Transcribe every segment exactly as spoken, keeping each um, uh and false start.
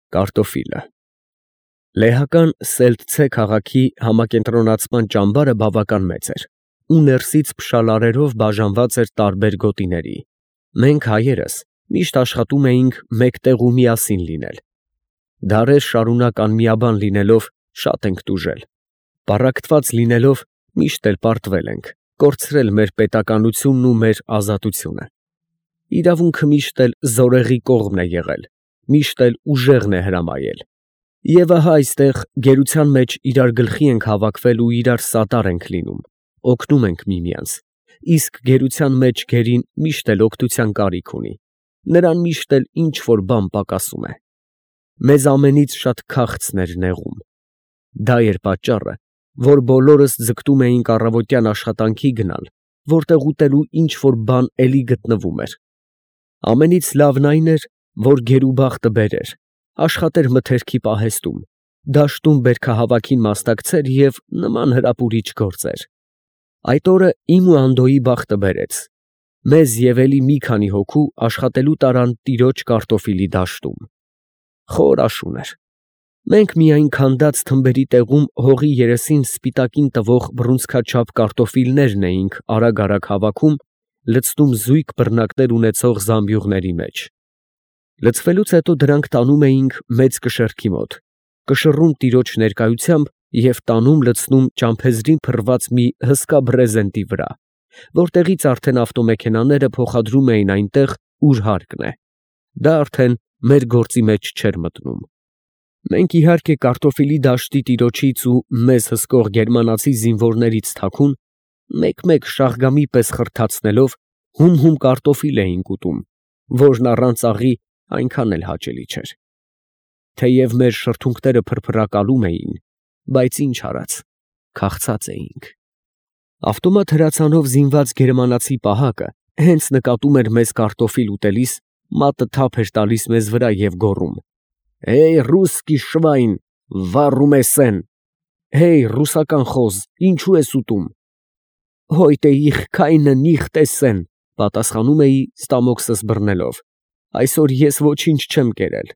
Կարտոֆիլը։ Լեհական Սելթցե քաղաքի համակենտրոնացման ճամբարը բավական մեծ էր ու ներսից փշալարերով բաժանված էր տարբեր գոտիների։ Մենք հայերս միշտ աշխատում էինք մեկտեղ ու միասին լինել։ Դարեր շարունակ անմիաբան լինելով շատ ենք տուժել։ Պառակտված լինելով միշտ էլ պարտվել ենք, կորցրել մեր պետականությունն ու մեր ազատությունը։ Իրավունքը միշտ էլ զորեղի կողմն է եղել, միշտ էլ ուժեղն է հրամայել։ Եվ ահա այստեղ գերության մեջ իրար գլխի ենք հավաքվել ու իրար սատար ենք լինում, օգնում ենք միմյանց, իսկ գերության մեջ գերին միշտ էլ օգնության կարիք ունի, նրան միշտ էլ ինչ-որ բան պակասում է։ Մեզ ամենից շատ քաղցն էր նեղում։ Դա էր պատճառը, որ բոլորս ձգտում էինք առավոտյան աշխատանքի գնալ, որտեղ ուտելու ինչ-որ բան էլի գտնվում էր։ Ամենից լավն այն էր, որ գերուբախտը բերեր, աշխատեր մթերքի պահեստում, դաշտում բերքահավաքին մասնակցեր և նման հրապուրիչ գործեր։ Այդ օրը իմ ու Անդոյի բախտը բերեց։ Մեզ և էլի մի քանի հոգու աշխատելու տարան տիրոջ կարտոֆիլի դաշտում։ Խոր աշուն էր։ Մենք միայն քանդած թմբերի տեղում հողի երեսին սպիտակին տվող բռունցքաչափ կարտոֆիլներն էինք արագ֊արագ հավաքում, լցնում զույգ բռնակներ ունեցող զամբյուղների մեջ։ Լցվելուց հետո դրանք տանում էինք մեծ կշեռքի մոտ, կշռում տիրոջ ներկայությամբ և տանում լցնում ճամփեզրին փռված մի հսկա բրեզենտի վրա, որտեղից արդեն ավտոմեքենաները փոխադրում էին այնտեղ, ուր հարկն է։ Դա արդեն մեր գործի մեջ չէր մտնում։ Մենք իհարկե կարտոֆիլի դաշտի տիրոջից ու մեզ հսկող գերմանացի զինվորներից թաքուն, մեկ֊մեկ շաղգամի պես խրթացնելով, հում֊հում կարտոֆիլ էինք ուտում, որն առանց աղի այնքան էլ հաճելի չէր։ Թեև մեր շրթունքները փրփրակալում էին, բայց ինչ արած, քաղցած էինք։ Ավտոմատ հրացանով զինված գերմանացի պահակը հենց նկատում էր մեզ կարտոֆիլ ուտելիս, մատը թափ էր տալիս մեզ վրա և գոռում. «Հեյ, ռուսկի շվայն, վառում ես են, հեյ, ռուսական խոզ, ինչու ես ուտում»։ «Հոյտե իխ քայնը նիխտ էսեն», պատասխանում էի ստամոքսս բռնելով, այսօր ես ոչինչ չեմ կերել։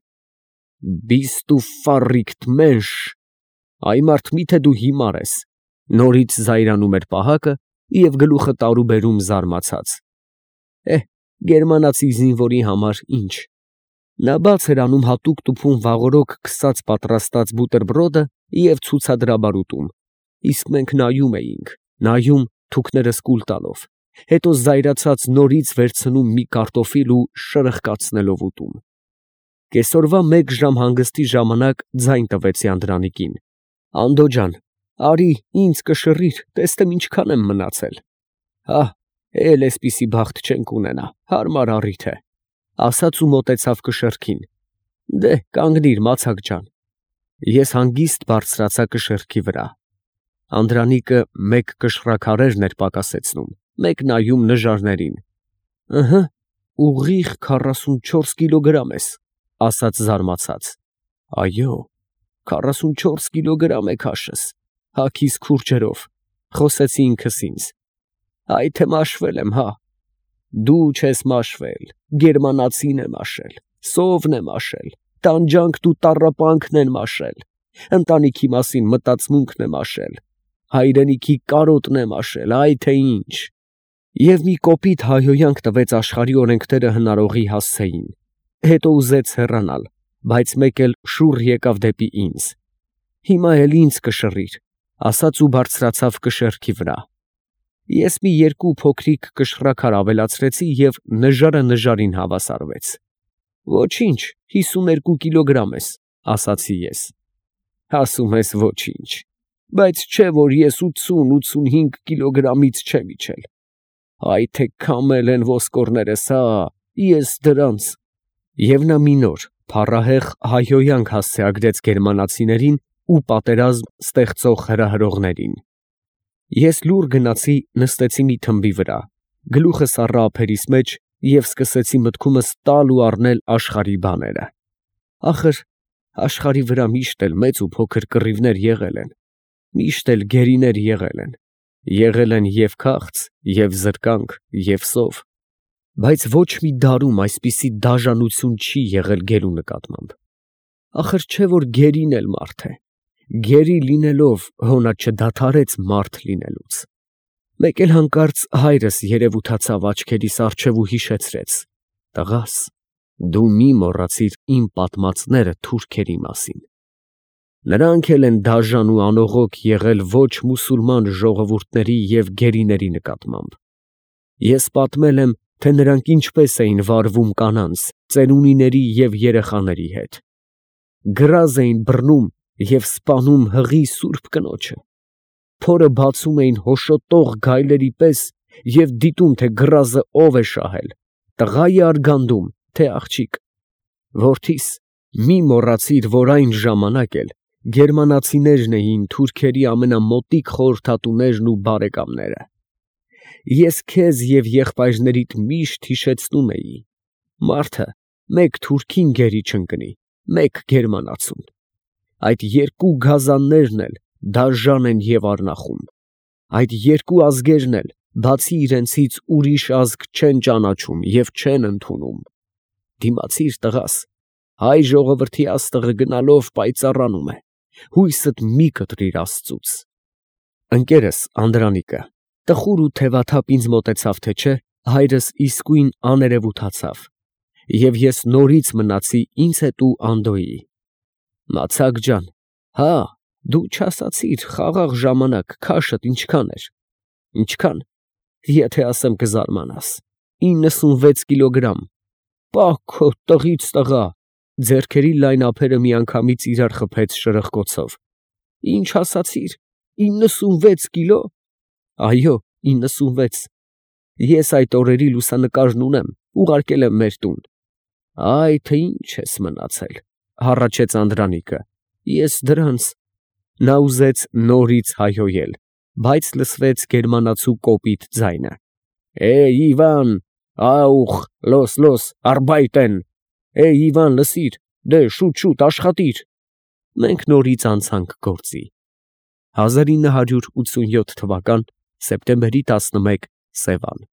«Բիստ ու ֆառիկտ մենշ, այ մարդ մի՞թե դու հիմար ես», նորից զայրանում էր պահակը և գլուխը տարուբերում զարմացած։ Էհ, գերմանացի զինվորի համար ինչ։ Նա բաց էր անում հատուկ տուփում վաղօրոք քսած պատրաստած բուտերբրոդը և ցուցադրաբար ուտում, իսկ մենք նայում էինք, նայում թուքներս կուլ տալով, հետո զայրացած նորից վերցնում մի կարտոֆիլ ու շրխկացնելով ուտում։ Կեսօրվա մեկ ժամ հանգստի ժամանակ ձայն տվեցի Անդրանիկին. «Անդո ջան, արի ինձ կշռիր, տեսնեմ ինչքան եմ մնացել»։ «Հա, էլ էսպիսի բախտ չենք ունենա, հարմար առիթ է», ասաց ու մոտեցավ կշեռքին։ «Դե, կանգնիր, մացակ ջան»։ Ես հանգիստ բարձրացա կշեռքի վրա։ Անդրանիկը մեկ կշռաքարերն էր պակասեցնում, մեկ նայում նժարներին։ «Ըհը, ուղիղ քառասունչորս կիլոգրամ ես», ասաց զարմացած։ «Այո, քառասունչորս կիլոգրամ է քաշս, հագիս քուրջերով», խոսեցի ինքս ինձ։ «Այ թե մաշվել եմ, հա»։ «Դու չես մաշվել, գերմանացին է մաշել, սովն է մաշել, տանջանքն ու տառապանքն են մաշել, ընտանիքի մասին մտածմունքն է մաշել, հայրենիքի կարոտն է մաշել, այ թե ինչ»։ Եվ մի կոպիտ հայհոյանք տվեց աշխարհի օրենքները հնարողի հասցեին, հետո ուզեց հեռանալ, բայց մեկ էլ շուռ եկավ դեպի ինձ։ «Հիմա էլ ինձ կշռիր», ասաց ու բարձրացավ կշեռքի վրա։ Ես մի երկու փոքրիկ կշռաքար ավելացրեցի և նժարը նժարին հավասարվեց։ «Ոչինչ, հիսուներկու կիլոգրամ ես», ասացի ես։ «Ասում ես ոչինչ, բայց չէ որ ես ութսուն֊ութսունհինգ կիլոգրամից չեմ իջել։ Այ թե քամել են ոսկորներս, հա, ես դրանց»։ Եվ նա մի նոր, փառահեղ հայհոյանք հասցեագրեց գերմանացիներին ու պատերազմ ստեղծող հրահրողներին։ Ես լուռ գնացի, նստեցի մի թմբի վրա, գլուխս առա ափերիս մեջ և սկսեցի մտքումս տալ ու առնել աշխարհի բաները։ Ախր աշխարհի վրա միշտ էլ մեծ ու փոքր կռիվներ եղել են, միշտ էլ գերիներ եղել են, եղել են և քաղց, և զրկանք, և սով, բայց ոչ մի դարում այսպիսի դաժանություն չի եղել գերու նկատմամբ։ ախր չէ որ գերին էլ մարդ է, գերի լինելով հոնա չդադարեց մարդ լինելուց։ Մեկ էլ հանկարծ հայրս երևութացավ աչքերիս առջև ու հիշեցրեց. տղաս, դու մի մոռացիր իմ պատմածները թուրքերի մասին։ Նրանք էլ են դաժան ու անողոք եղել ոչ մուսուլման ժողովուրդների և գերիների նկատմամբ։ Ես պատմել եմ, թե նրանք ինչպես էին վարվում կանանց, ծերունիների և երեխաների հետ։ Գրազ էին բռնում և սպանում հղի սուրբ կնոջը։ Փորը բացում էին հոշոտող գայլերի պես և դիտում, թե գրազը ով է շահել, տղա է արգանդում, թե աղջիկ։ Որդիս, մի մոռացիր, որ այն ժամանակ էլ գերմանացիներն էին թուրքերի ամենամոտիկ խորհրդատուներն ու բարեկամները։ Ես քեզ և եղբայրներիդ միշտ հիշեցնում էի. մարդը մեկ թուրքին գերի չընկնի, մեկ գերմանացուն։ Այդ երկու գազաններն էլ դաժան են և արնախում։ Այդ երկու ազգերն էլ բացի իրենցից ուրիշ ազգ չեն ճանաչում և չեն ընդունում։ Դիմացիր, տղաս, հայ ժողովրդի աստղը գնալով պայծառանում է, հույսդ մի կտրիր Աստծուց։ Ընկերս Անդրանիկը տխուր ու թևաթափ ինձ մոտեցավ, թե չէ, հայրս իսկույն աներևութացավ, և ես նորից մնացի ինձ հետ ու Անդոյի։ Մացակ ջան, հա, դու չասացիր խաղաղ ժամանակ քաշդ ինչքան էր։ Ինչքան, եթե ասեմ կզարմանաս, իննսունվեց կիլոգրամ։ Պա քո տղից տղա, ձեռքերի լայն ափերը միանգամից իրար խփեց շրխկոցով։ Ինչ ասացիր, իննսունվեց կիլո։ Այո, իննսունվեց։ Ես այդ օրերի լուսանկարն ունեմ, ուղարկել եմ մեր տուն։ Այ թե ինչ ես մնացել, հառաչեց Անդրանիկը, ես դրանց… Նա ուզեց նորից հայհոյել, բայց լսվեց գերմանացու կոպիտ ձայնը. Է՜յ Իվան, աուխ, լոս, լոս, արբայտեն, է՜յ Իվան, լսիր, դե շուտ, շուտ աշխատիր։ Մենք նորից անցանք գործի։ հազար ինը հարյուր ութսունյոթ թվական սեպտեմբերի տասնմեկ Սևան։